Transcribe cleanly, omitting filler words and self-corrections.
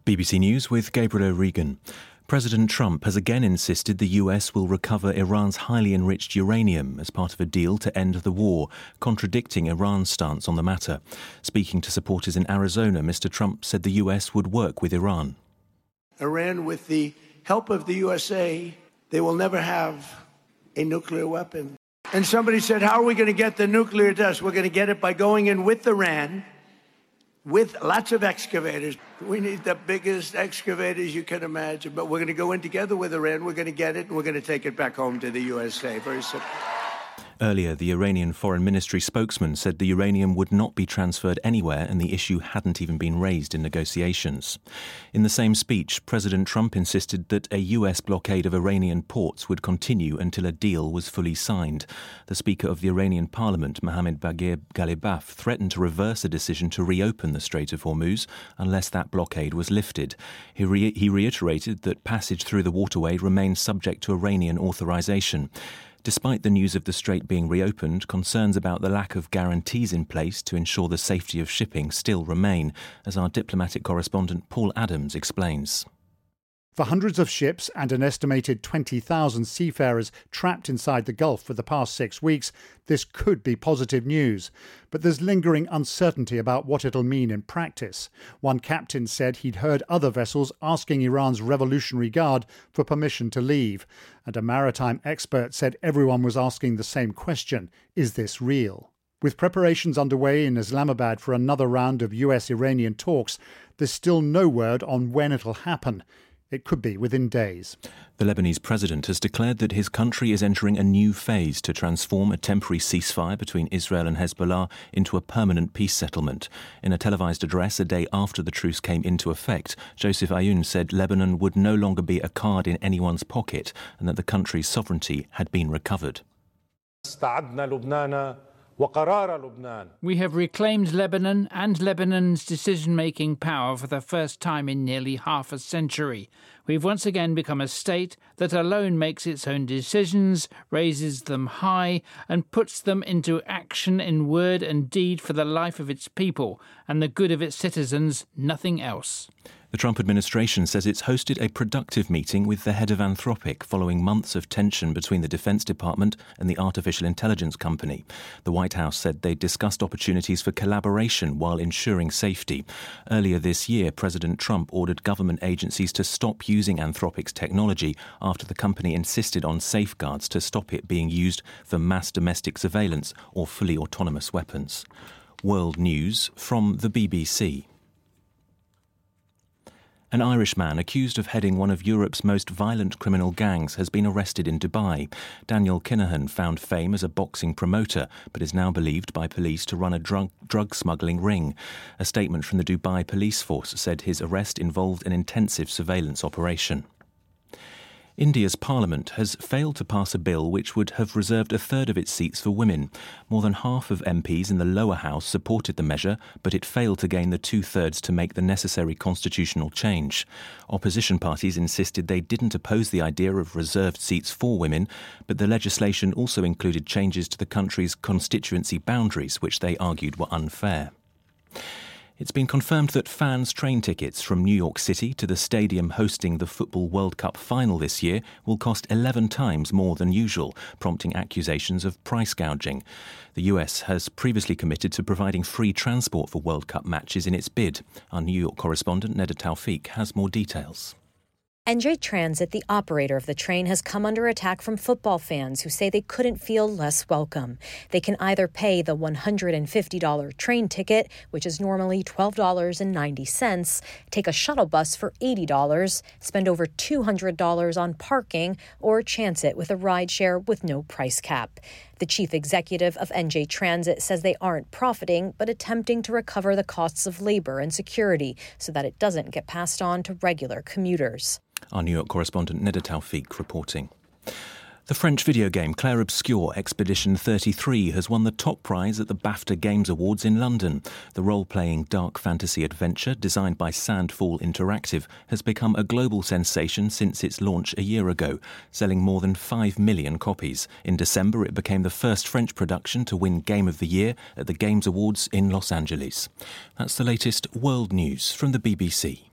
BBC News with Gabriel O'Regan. President Trump has again insisted the US will recover Iran's highly enriched uranium as part of a deal to end the war, contradicting Iran's stance on the matter. Speaking to supporters in Arizona, Mr. Trump said the US would work with Iran. Iran, with the help of the USA, they will never have a nuclear weapon. And somebody said, how are we going to get the nuclear test? We're going to get it by going in with Iran, with lots of excavators. We need the biggest excavators you can imagine, but we're going to go in together with Iran. We're going to get it, and we're going to take it back home to the USA. Very simple. Earlier, the Iranian Foreign Ministry spokesman said the uranium would not be transferred anywhere and the issue hadn't even been raised in negotiations. In the same speech, President Trump insisted that a US blockade of Iranian ports would continue until a deal was fully signed. The Speaker of the Iranian Parliament, Mohammad Bagher Ghalibaf, threatened to reverse a decision to reopen the Strait of Hormuz unless that blockade was lifted. He reiterated that passage through the waterway remains subject to Iranian authorization. Despite the news of the strait being reopened, concerns about the lack of guarantees in place to ensure the safety of shipping still remain, as our diplomatic correspondent Paul Adams explains. For hundreds of ships and an estimated 20,000 seafarers trapped inside the Gulf for the past 6 weeks, this could be positive news. But there's lingering uncertainty about what it'll mean in practice. One captain said he'd heard other vessels asking Iran's Revolutionary Guard for permission to leave. And a maritime expert said everyone was asking the same question: is this real? With preparations underway in Islamabad for another round of US-Iranian talks, there's still no word on when it'll happen. It could be within days. The Lebanese president has declared that his country is entering a new phase to transform a temporary ceasefire between Israel and Hezbollah into a permanent peace settlement. In a televised address a day after the truce came into effect, Joseph Aoun said Lebanon would no longer be a card in anyone's pocket and that the country's sovereignty had been recovered. We have reclaimed Lebanon and Lebanon's decision-making power for the first time in nearly half a century. We've once again become a state that alone makes its own decisions, raises them high, and puts them into action in word and deed for the life of its people and the good of its citizens, nothing else. The Trump administration says it's hosted a productive meeting with the head of Anthropic following months of tension between the Defense Department and the artificial intelligence company. The White House said they discussed opportunities for collaboration while ensuring safety. Earlier this year, President Trump ordered government agencies to stop using Anthropic's technology after the company insisted on safeguards to stop it being used for mass domestic surveillance or fully autonomous weapons. World News from the BBC. An Irish man accused of heading one of Europe's most violent criminal gangs has been arrested in Dubai. Daniel Kinahan found fame as a boxing promoter, but is now believed by police to run a drug smuggling ring. A statement from the Dubai police force said his arrest involved an intensive surveillance operation. India's parliament has failed to pass a bill which would have reserved a third of its seats for women. More than half of MPs in the lower house supported the measure, but it failed to gain the two-thirds to make the necessary constitutional change. Opposition parties insisted they didn't oppose the idea of reserved seats for women, but the legislation also included changes to the country's constituency boundaries, which they argued were unfair. It's been confirmed that fans' train tickets from New York City to the stadium hosting the Football World Cup final this year will cost 11 times more than usual, prompting accusations of price gouging. The US has previously committed to providing free transport for World Cup matches in its bid. Our New York correspondent, Neda Tawfiq, has more details. NJ Transit, the operator of the train, has come under attack from football fans who say they couldn't feel less welcome. They can either pay the $150 train ticket, which is normally $12.90, take a shuttle bus for $80, spend over $200 on parking, or chance it with a rideshare with no price cap. The chief executive of NJ Transit says they aren't profiting, but attempting to recover the costs of labor and security so that it doesn't get passed on to regular commuters. Our New York correspondent Neda Tawfiq reporting. The French video game Clair Obscur Expedition 33 has won the top prize at the BAFTA Games Awards in London. The role-playing dark fantasy adventure, designed by Sandfall Interactive, has become a global sensation since its launch a year ago, selling more than 5 million copies. In December, it became the first French production to win Game of the Year at the Games Awards in Los Angeles. That's the latest world news from the BBC.